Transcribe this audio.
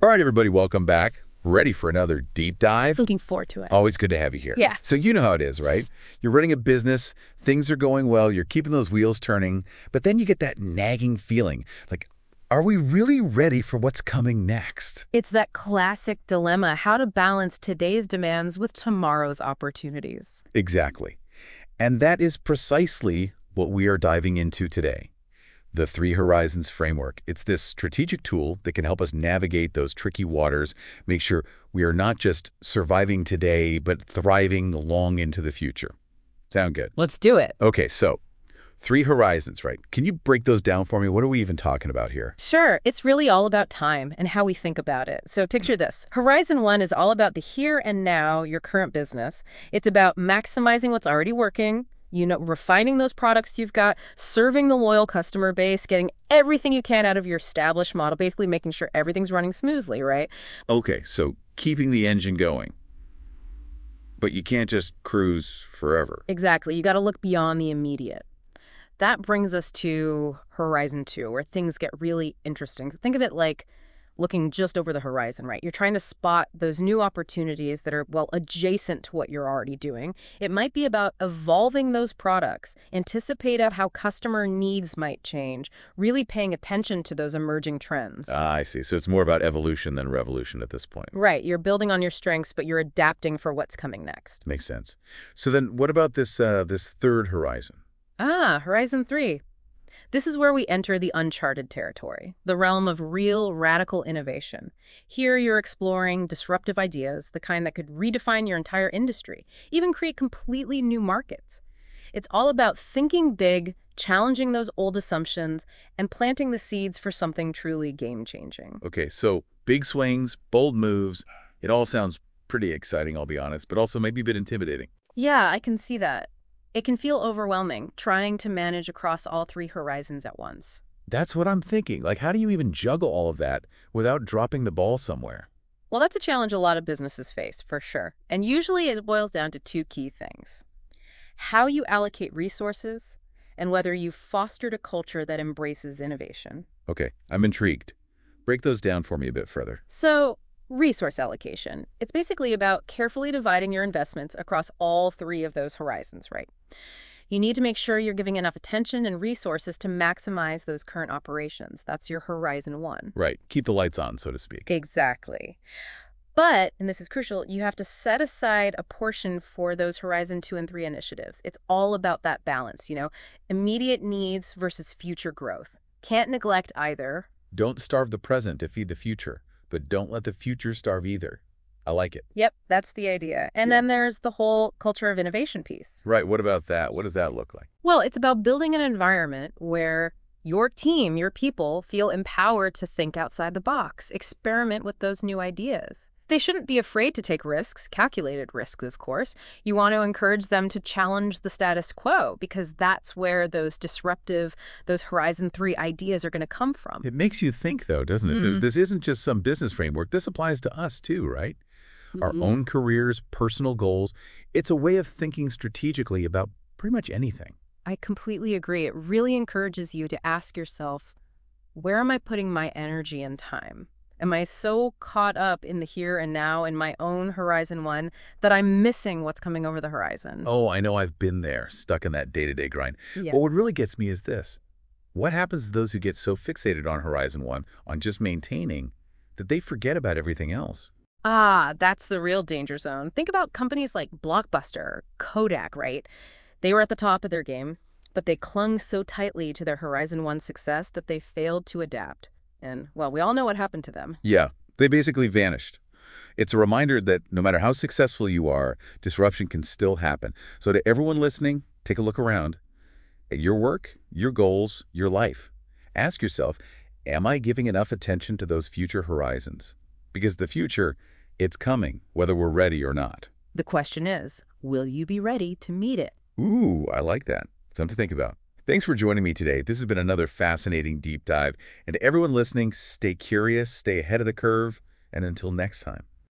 All right, everybody, welcome back. Ready for another deep dive? Looking forward to it. Always good to have you here. Yeah. So you know how it is, right? You're running a business, things are going well, you're keeping those wheels turning, but then you get that nagging feeling, like, are we really ready for what's coming next? It's that classic dilemma, how to balance today's demands with tomorrow's opportunities. Exactly. And that is precisely what we are diving into today. The Three Horizons Framework. It's this strategic tool that can help us navigate those tricky waters, make sure we are not just surviving today, but thriving long into the future. Sound good? Let's do it. Okay, so Three Horizons, right? Can you break those down for me? What are we even talking about here? Sure, it's really all about time and how we think about it. So picture this. Horizon 1 is all about the here and now, your current business. It's about maximizing what's already working, refining those products you've got, serving the loyal customer base, getting everything you can out of your established model, basically making sure everything's running smoothly, right? Okay, so keeping the engine going. But you can't just cruise forever. Exactly. You got to look beyond the immediate. That brings us to Horizon 2, where things get really interesting. Think of it like looking just over the horizon, right? You're trying to spot those new opportunities that are, well, adjacent to what you're already doing. It might be about evolving those products, anticipate how customer needs might change, really paying attention to those emerging trends. I see. So it's more about evolution than revolution at this point. Right. You're building on your strengths, but you're adapting for what's coming next. Makes sense. So then what about this third horizon? Horizon 3. This is where we enter the uncharted territory, the realm of real, radical innovation. Here you're exploring disruptive ideas, the kind that could redefine your entire industry, even create completely new markets. It's all about thinking big, challenging those old assumptions, and planting the seeds for something truly game-changing. Okay, so big swings, bold moves. It all sounds pretty exciting, I'll be honest, but also maybe a bit intimidating. Yeah, I can see that. It can feel overwhelming, trying to manage across all three horizons at once. That's what I'm thinking. Like, how do you even juggle all of that without dropping the ball somewhere? Well, that's a challenge a lot of businesses face, for sure. And usually it boils down to two key things: how you allocate resources and whether you've fostered a culture that embraces innovation. Okay, I'm intrigued. Break those down for me a bit further. So, resource allocation. It's basically about carefully dividing your investments across all three of those horizons, right? You need to make sure you're giving enough attention and resources to maximize those current operations. That's your Horizon 1. Right, keep the lights on, so to speak. Exactly. But, and this is crucial, you have to set aside a portion for those Horizon 2 and 3 initiatives. It's all about that balance, immediate needs versus future growth. Can't neglect either. Don't starve the present to feed the future, but don't let the future starve either. I like it. Yep, that's the idea. And then there's the whole culture of innovation piece. Right, what about that? What does that look like? Well, it's about building an environment where your team, your people, feel empowered to think outside the box, experiment with those new ideas. They shouldn't be afraid to take risks, calculated risks, of course. You want to encourage them to challenge the status quo, because that's where those disruptive, those Horizon 3 ideas are going to come from. It makes you think, though, doesn't it? This isn't just some business framework. This applies to us, too, right? Our own careers, personal goals. It's a way of thinking strategically about pretty much anything. I completely agree. It really encourages you to ask yourself, where am I putting my energy and time? Am I so caught up in the here and now in my own Horizon 1 that I'm missing what's coming over the horizon? Oh, I know I've been there, stuck in that day-to-day grind. Yeah. But what really gets me is this. What happens to those who get so fixated on Horizon 1, on just maintaining, that they forget about everything else? That's the real danger zone. Think about companies like Blockbuster or Kodak, right? They were at the top of their game, but they clung so tightly to their Horizon 1 success that they failed to adapt. And, well, we all know what happened to them. Yeah, they basically vanished. It's a reminder that no matter how successful you are, disruption can still happen. So to everyone listening, take a look around at your work, your goals, your life. Ask yourself, am I giving enough attention to those future horizons? Because the future, it's coming, whether we're ready or not. The question is, will you be ready to meet it? Ooh, I like that. Something to think about. Thanks for joining me today. This has been another fascinating deep dive. And to everyone listening, stay curious, stay ahead of the curve, and until next time.